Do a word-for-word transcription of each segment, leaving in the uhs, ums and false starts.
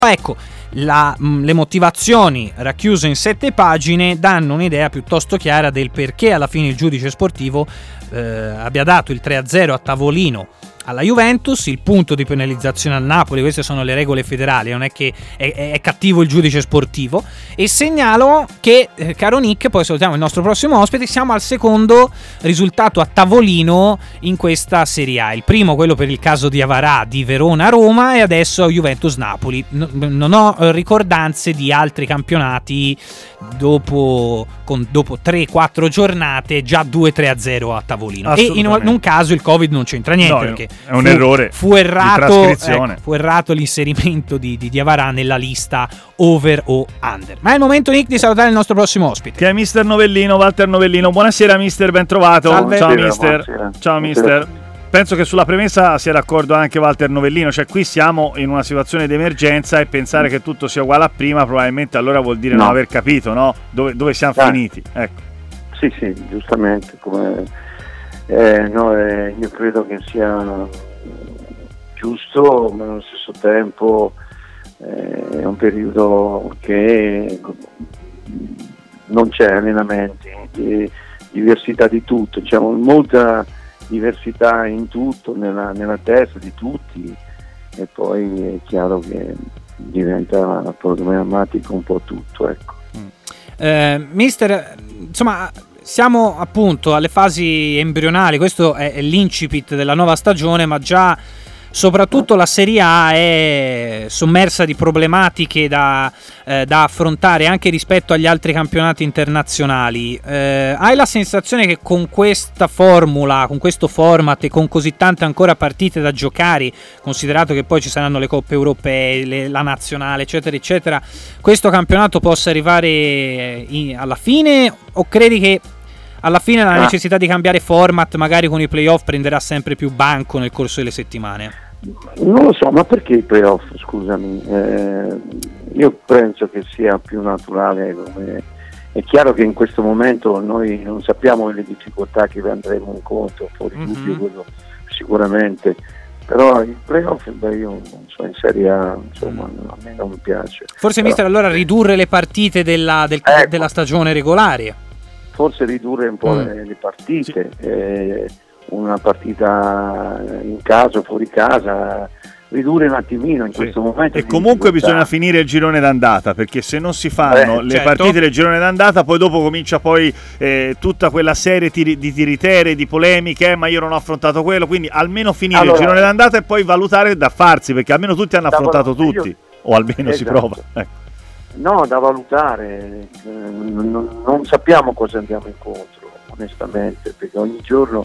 Ecco, la, mh, le motivazioni racchiuse in sette pagine danno un'idea piuttosto chiara del perché alla fine il giudice sportivo eh, abbia dato il tre a zero a tavolino alla Juventus, il punto di penalizzazione al Napoli. Queste sono le regole federali, non è che è, è cattivo il giudice sportivo. E segnalo che, eh, caro Nick, poi salutiamo il nostro prossimo ospite, siamo al secondo risultato a tavolino in questa Serie A. Il primo, quello per il caso di Avarà, di Verona-Roma, e adesso Juventus-Napoli. No, non ho ricordanze di altri campionati dopo, con, dopo tre quattro giornate già due tre a zero a tavolino. E in un caso il Covid non c'entra niente, no, perché è un fu, errore fu errato, ecco, fu errato l'inserimento di, di, di Avarà nella lista over o under. Ma è il momento, Nick, di salutare il nostro prossimo ospite, che è mister Novellino, Walter Novellino. Buonasera mister, ben trovato. Salve. Ciao Buonasera, mister. buonasera. Ciao mister. Penso che sulla premessa sia d'accordo anche Walter Novellino, cioè qui siamo in una situazione di emergenza e pensare che tutto sia uguale a prima probabilmente allora vuol dire no. non aver capito, no? Dove, dove siamo ah. finiti, ecco. Sì, sì, giustamente, come eh, no, eh, io credo che sia giusto, ma allo stesso tempo eh, è un periodo che non c'è allenamenti, di, diversità di tutto, diciamo, molta diversità in tutto, nella, nella testa di tutti, e poi è chiaro che diventa problematico un po' tutto, ecco. Eh, mister, insomma, siamo appunto alle fasi embrionali, questo è, è l'incipit della nuova stagione, ma già soprattutto la Serie A è sommersa di problematiche da, eh, da affrontare anche rispetto agli altri campionati internazionali. Eh, hai la sensazione che con questa formula, con questo format e con così tante ancora partite da giocare, considerato che poi ci saranno le coppe europee, le, la nazionale, eccetera eccetera, questo campionato possa arrivare in, alla fine, o credi che alla fine la necessità di cambiare format magari con i playoff prenderà sempre più banco nel corso delle settimane? Non lo so, ma perché i playoff, scusami? Eh, io penso che sia più naturale. Come... È chiaro che in questo momento noi non sappiamo le difficoltà che andremo incontro, fuori mm-hmm. dubbio quello sicuramente, però il playoff, beh, io non so, in Serie A, insomma, mm. a me non mi piace. Forse, però... mister, allora ridurre le partite della, del, ecco. della stagione regolare? Forse ridurre un po' mm. le, le partite, sì. eh, una partita in casa o fuori casa, ridurre un attimino in sì. questo momento. E comunque bisogna finire il girone d'andata, perché se non si fanno eh, le certo. partite del girone d'andata, poi dopo comincia poi eh, tutta quella serie tiri, di tiritere, di polemiche, eh, ma io non ho affrontato quello, quindi almeno finire allora, il girone d'andata e poi valutare da farsi, perché almeno tutti hanno affrontato tutti, io, o almeno esatto. si prova. Ecco. No, da valutare, eh, non, non sappiamo cosa andiamo incontro, onestamente, perché ogni giorno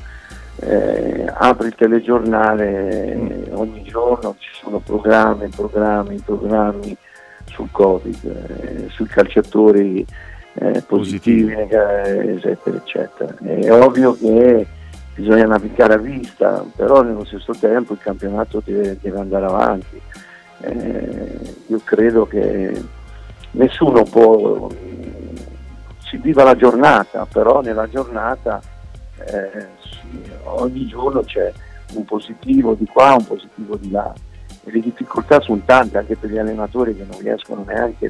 eh, apri il telegiornale, eh, ogni giorno ci sono programmi, programmi, programmi sul Covid, eh, sui calciatori eh, positivi, eh, eccetera, eccetera. È ovvio che bisogna navigare a vista, però nello stesso tempo il campionato deve, deve andare avanti. Eh, io credo che nessuno può, si viva la giornata, però nella giornata eh, ogni giorno c'è un positivo di qua, un positivo di là, e le difficoltà sono tante anche per gli allenatori che non riescono neanche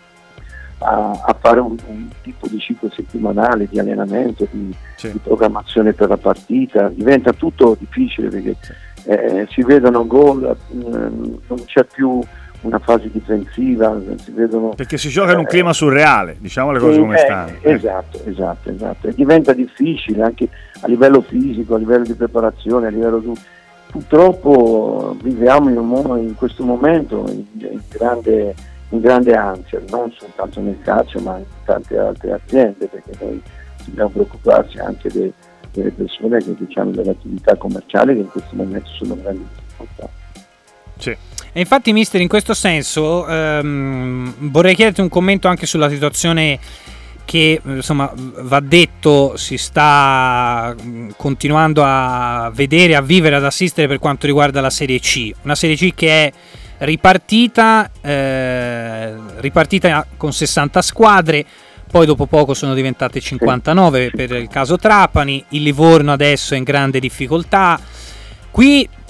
a, a fare un, un tipo di ciclo settimanale di allenamento, di, sì. di programmazione per la partita. Diventa tutto difficile perché eh, si vedono gol, eh, non c'è più una fase difensiva, si vedono, perché si gioca in un eh, clima surreale, diciamo le cose eh, come stanno. Eh, esatto, esatto, esatto. E diventa difficile anche a livello fisico, a livello di preparazione, a livello di... Purtroppo viviamo in, un, in questo momento in, in, grande, in grande ansia, non soltanto nel calcio ma in tante altre aziende, perché noi dobbiamo preoccuparci anche de, delle persone che diciamo delle attività commerciali che in questo momento sono grandi difficoltà. Sì. E infatti, mister, in questo senso ehm, vorrei chiederti un commento anche sulla situazione che, insomma, va detto, si sta continuando a vedere, a vivere, ad assistere per quanto riguarda la Serie C. Una Serie C che è ripartita, eh, ripartita con sessanta squadre, poi dopo poco sono diventate cinquantanove per il caso Trapani, il Livorno adesso è in grande difficoltà. Qui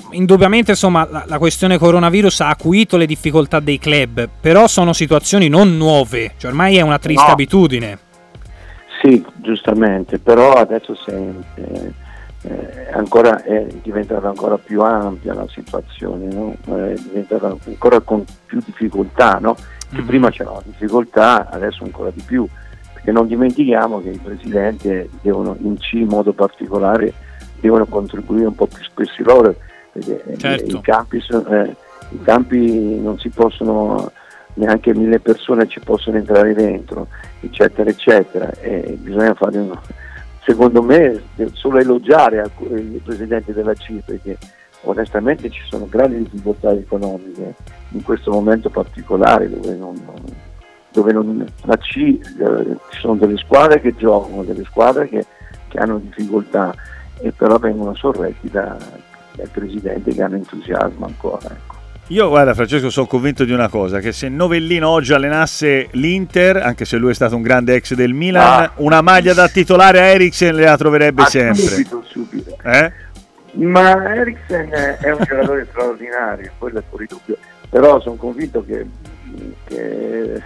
indubbiamente insomma la, la questione coronavirus ha acuito le difficoltà dei club, però sono situazioni non nuove, cioè ormai è una triste no. abitudine. Sì, giustamente, però adesso sente, eh, ancora, è diventata ancora più ampia la situazione, no? È diventata ancora con più difficoltà, no? Che mm-hmm. prima c'era una difficoltà, adesso ancora di più, perché non dimentichiamo che i presidenti devono, in C in modo particolare, devono contribuire un po' più spesso loro, perché certo. i, campi, eh, i campi non si possono, neanche mille persone ci possono entrare dentro, eccetera eccetera, e bisogna fare uno, secondo me solo elogiare i presidenti della C, perché onestamente ci sono grandi difficoltà economiche in questo momento particolare dove non, dove non la C, eh, ci sono delle squadre che giocano, delle squadre che, che hanno difficoltà, e però vengono sorretti da, dai presidenti che hanno entusiasmo ancora, ecco. Io guarda Francesco, sono convinto di una cosa, che se Novellino oggi allenasse l'Inter, anche se lui è stato un grande ex del Milan, ah. una maglia da titolare a Eriksen le la troverebbe ah, sempre. Subito, subito. Eh? Ma Eriksen è un giocatore straordinario, quello è fuori dubbio, però sono convinto che, che,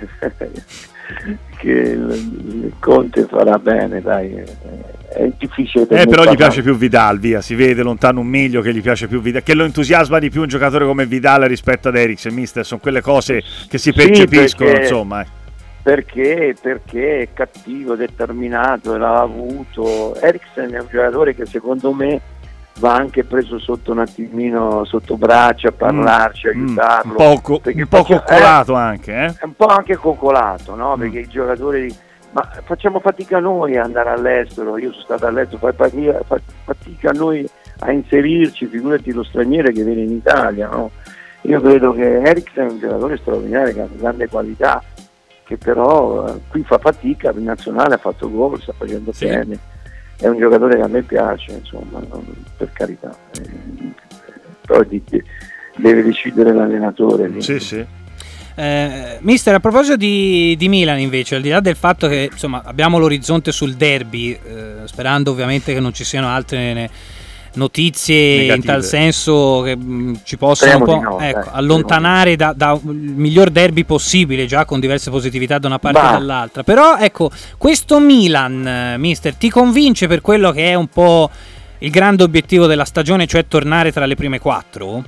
che il Conte farà bene, dai. È difficile per eh, però gli piace più Vidal, via, si vede lontano un miglio che gli piace più Vidal, che lo entusiasma di più un giocatore come Vidal rispetto ad Eriksen, mister, sono quelle cose che si percepiscono, sì, perché, insomma. Perché, perché è cattivo, determinato, l'ha avuto. Eriksen è un giocatore che secondo me va anche preso sotto un attimino sotto braccia a parlarci, mm, aiutarlo. Un po', co- un po coccolato eh, anche, eh? È un po' anche coccolato, no? Mm. Perché i giocatori... Ma facciamo fatica noi a andare all'estero, io sono stato all'estero, fai fatica, fai fatica noi a inserirci, figurati lo straniero che viene in Italia, no? Io credo che Eriksen è un giocatore straordinario, che ha una grande qualità, che però eh, qui fa fatica, in nazionale ha fatto gol, sta facendo sì. bene, è un giocatore che a me piace, insomma, no? Per carità, eh, però di, deve decidere l'allenatore. Sì, sì. Eh, mister, a proposito di, di Milan invece, al di là del fatto che insomma abbiamo l'orizzonte sul derby, eh, sperando ovviamente che non ci siano altre ne, notizie negative in tal senso che mh, ci possano un po', no, ecco, eh, allontanare da, da il miglior derby possibile, già con diverse positività da una parte bah. e dall'altra, però ecco, questo Milan, mister, ti convince per quello che è un po' il grande obiettivo della stagione, cioè tornare tra le prime quattro?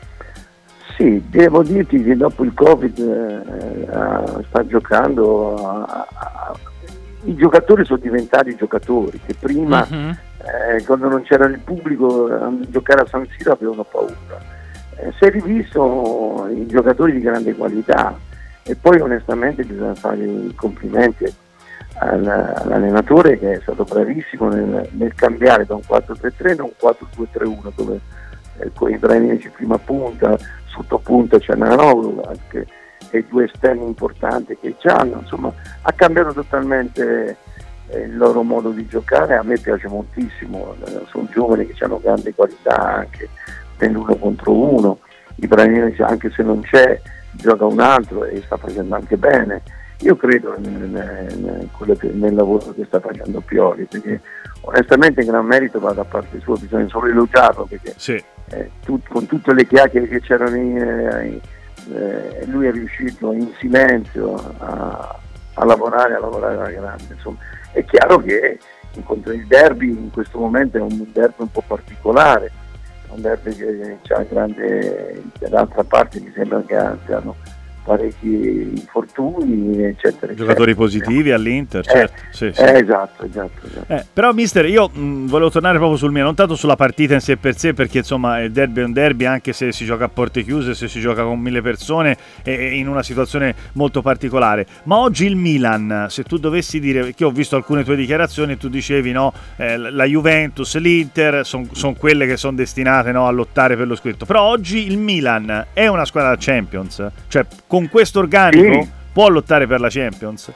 Sì, devo dirti che dopo il Covid eh, sta giocando, a, a, i giocatori sono diventati giocatori, che prima uh-huh. eh, quando non c'era il pubblico a giocare a San Siro avevano paura. Eh, si è rivisto i giocatori di grande qualità, e poi onestamente bisogna fare i complimenti al, all'allenatore, che è stato bravissimo nel, nel cambiare da un quattro tre tre a un quattro due tre uno, dove eh, con i Ibrahimovic prima punta, sotto punta c'è Nanoglu, anche e due esterni importanti che c'hanno, insomma ha cambiato totalmente eh, il loro modo di giocare. A me piace moltissimo, eh, sono giovani che hanno grande qualità anche nell'uno contro uno. Ibrahimovic, anche se non c'è, gioca un altro e sta facendo anche bene. Io credo nel, nel, nel, nel lavoro che sta facendo Pioli, perché onestamente il gran merito va da parte sua, bisogna solo elogiarlo, perché sì. eh, tut, con tutte le chiacchiere che c'erano in, eh, eh, lui è riuscito in silenzio a, a lavorare, a lavorare alla grande. Insomma, è chiaro che incontro il derby in questo momento è un derby un po' particolare, un derby che c'ha grande, dall'altra parte mi sembra che hanno parecchi infortuni, eccetera, giocatori eccetera. positivi all'Inter, eh, certo. Sì, sì. Eh, esatto, esatto, esatto. Eh, però mister, io mh, volevo tornare proprio sul mio, non tanto sulla partita in sé per sé, perché insomma il derby è un derby, anche se si gioca a porte chiuse, se si gioca con mille persone e, e in una situazione molto particolare. Ma oggi il Milan, se tu dovessi dire, perché ho visto alcune tue dichiarazioni e tu dicevi no, eh, la Juventus, l'Inter sono son quelle che sono destinate, no, a lottare per lo scudetto, però oggi il Milan è una squadra da Champions, cioè con questo organico sì. può lottare per la Champions?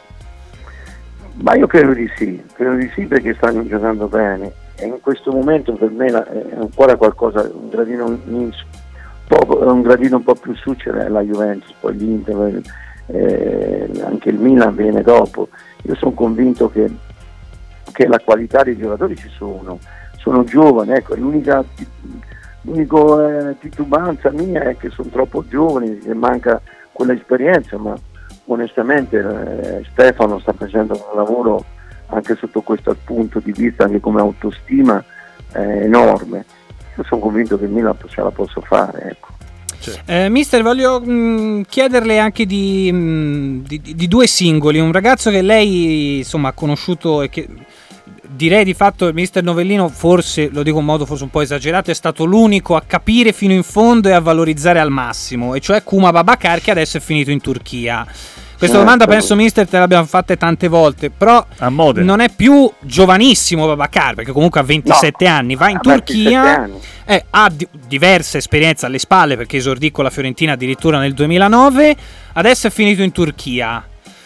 Ma io credo di sì, credo di sì, perché stanno giocando bene, e in questo momento per me è ancora qualcosa, un gradino un po', un gradino un po' più su c'è la Juventus, poi l'Inter, eh, anche il Milan viene dopo. Io sono convinto che, che la qualità dei giocatori ci sono, sono giovani, ecco, l'unica l'unica eh, titubanza mia è che sono troppo giovani, che manca quell'esperienza, ma onestamente eh, Stefano sta facendo un lavoro anche sotto questo punto di vista, anche come autostima, eh, enorme. Io sono convinto che il Milan ce la posso fare, ecco. Eh, mister, voglio mh, chiederle anche di, mh, di, di due singoli. Un ragazzo che lei insomma ha conosciuto e che direi di fatto il mister Novellino, forse lo dico in modo forse un po' esagerato, è stato l'unico a capire fino in fondo e a valorizzare al massimo, e cioè Khouma Babacar, che adesso è finito in Turchia. Questa certo. domanda penso, mister, te l'abbiamo fatte tante volte, però non è più giovanissimo Babacar, perché comunque ha ventisette no, anni, va in Turchia, eh, ha di- diverse esperienze alle spalle, perché esordì con la Fiorentina addirittura nel duemilanove, adesso è finito in Turchia.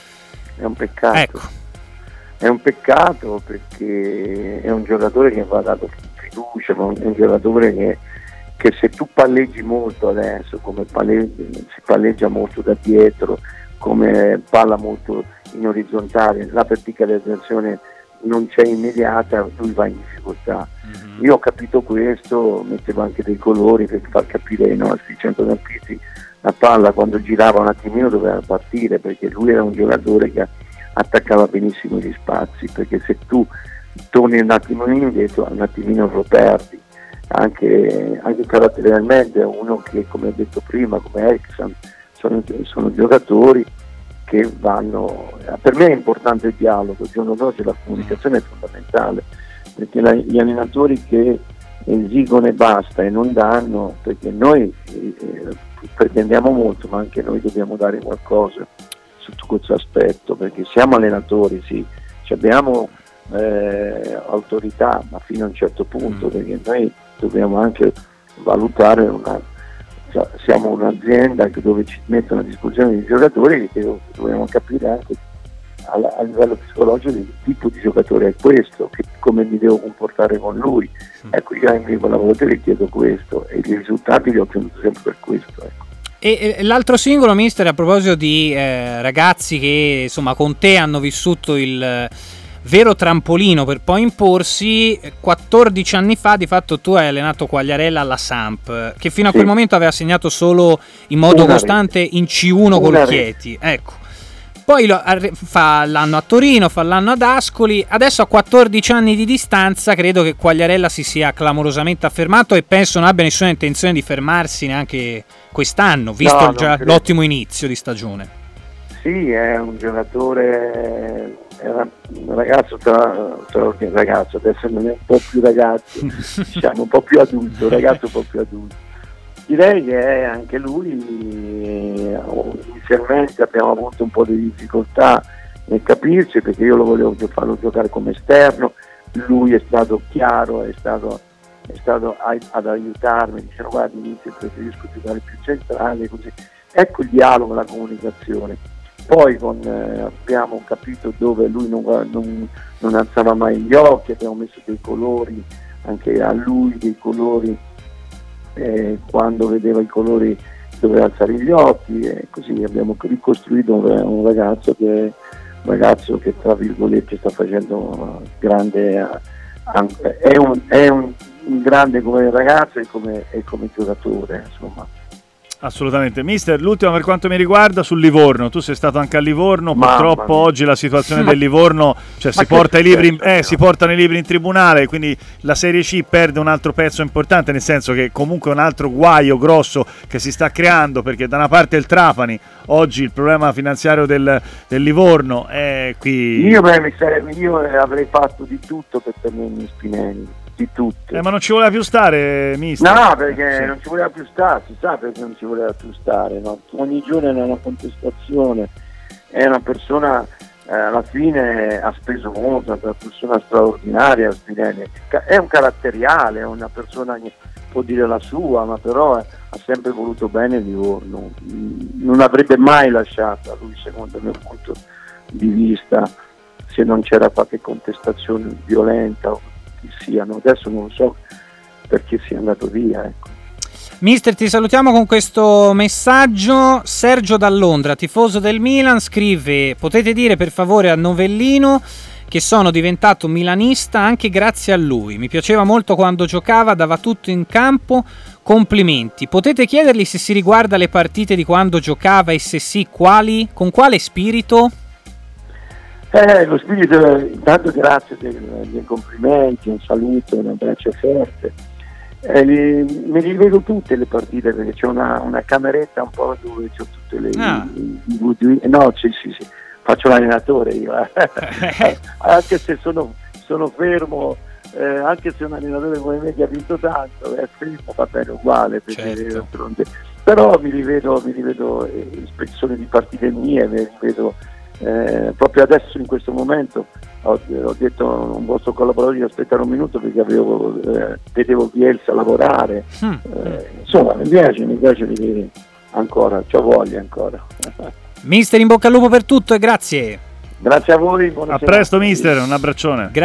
È un peccato. Ecco. È un peccato perché è un giocatore che va dato fiducia, ma è un giocatore che, che se tu palleggi molto adesso, come palleggi, si palleggia molto da dietro, come palla molto in orizzontale, la verticalizzazione non c'è immediata, lui va in difficoltà. Mm-hmm. Io ho capito questo, mettevo anche dei colori per far capire ai nostri centrocampisti la palla quando girava un attimino doveva partire, perché lui era un giocatore che attaccava benissimo gli spazi, perché se tu torni un attimino indietro un attimino lo perdi. Anche, anche caratterialmente è uno che, come ho detto prima, come Eriksen, sono, sono giocatori che vanno, per me è importante il dialogo, il giorno d'oggi la comunicazione è fondamentale, perché la, gli allenatori che esigono e basta e non danno, perché noi eh, pretendiamo molto, ma anche noi dobbiamo dare qualcosa sotto questo aspetto, perché siamo allenatori, sì, abbiamo eh, autorità, ma fino a un certo punto, perché noi dobbiamo anche valutare una, siamo un'azienda dove ci mettono a disposizione dei giocatori, che dobbiamo capire anche a, a livello psicologico il tipo di giocatore è questo, che, come mi devo comportare con lui. Ecco, io anche con la volta che chiedo questo e i risultati li ho ottenuti sempre per questo, ecco. E, e l'altro singolo, mister, a proposito di eh, ragazzi che insomma con te hanno vissuto il eh, vero trampolino per poi imporsi, quattordici anni fa di fatto tu hai allenato Quagliarella alla Samp, che fino a sì. quel momento aveva segnato solo in modo Una costante rete. in C uno Una col Chieti, ecco. Poi lo, fa l'anno a Torino, fa l'anno ad Ascoli, adesso a quattordici anni di distanza credo che Quagliarella si sia clamorosamente affermato e penso non abbia nessuna intenzione di fermarsi neanche quest'anno, visto no, già l'ottimo inizio di stagione. Sì, è un giocatore, è un ragazzo tra, tra un ragazzo, adesso non è un po' più ragazzo, diciamo un po' più adulto, un ragazzo un po' più adulto. Direi che anche lui inizialmente abbiamo avuto un po' di difficoltà nel capirci, perché io lo volevo farlo giocare come esterno, lui è stato chiaro, è stato, è stato ad aiutarmi, dicendo guarda inizio preferisco giocare più centrale, così. Ecco il dialogo, la comunicazione. Poi con, eh, abbiamo capito dove lui non, non, non alzava mai gli occhi, abbiamo messo dei colori anche a lui, dei colori eh, quando vedeva i colori doveva alzare gli occhi, e così abbiamo ricostruito un, un ragazzo che un ragazzo che tra virgolette sta facendo grande, anche, è, un, è un, un grande come ragazzo e come, e come giocatore, insomma. Assolutamente. Mister, l'ultima per quanto mi riguarda sul Livorno, tu sei stato anche a Livorno, Mamma purtroppo mia. Oggi la situazione del Livorno, cioè si, porta i libri in, eh, si portano i libri in tribunale, quindi la Serie C perde un altro pezzo importante, nel senso che comunque è un altro guaio grosso che si sta creando, perché da una parte il Trapani, oggi il problema finanziario del, del Livorno è qui. Io, beh, io avrei fatto di tutto per tenermi Spinelli. Di tutto. Eh, ma non ci voleva più stare, mister? No, perché sì. non ci voleva più stare, si sa perché non ci voleva più stare, no? Ogni giorno era una contestazione, è una persona, eh, alla fine ha speso molto, è una persona straordinaria, Spinelli. È un caratteriale, è una persona che può dire la sua, ma però eh, ha sempre voluto bene Livorno, non avrebbe mai lasciato, lui secondo il mio punto di vista, se non c'era qualche contestazione violenta siano, adesso non so perché sia andato via, ecco. Mister, ti salutiamo con questo messaggio. Sergio da Londra, tifoso del Milan, scrive: potete dire per favore a Novellino che sono diventato milanista anche grazie a lui, mi piaceva molto quando giocava, dava tutto in campo complimenti. Potete chiedergli se si riguarda le partite di quando giocava e se sì, quali? Con quale spirito? Eh, lo spirito, intanto grazie dei, dei complimenti, un saluto, un abbraccio forte. Eh, li, me li vedo tutte le partite perché c'è una, una cameretta un po' dove c'ho tutte le ah. i, i, i, i, no, sì, sì, sì, faccio l'allenatore io, eh. Anche se sono, sono fermo, eh, anche se un allenatore come me che ha vinto tanto, è fermo, va bene uguale, perché certo. però mi rivedo, mi rivedo eh, ispezioni di partite mie, mi rivedo eh, proprio adesso in questo momento. Ho, ho detto a un vostro collaboratore di aspettare un minuto perché avevo, eh, vedevo Bielsa lavorare, mm. eh, insomma mi piace, mi piace vedere ancora, c'ho voglia ancora. Mister, in bocca al lupo per tutto e grazie. Grazie a voi, a presto mister, un abbraccione.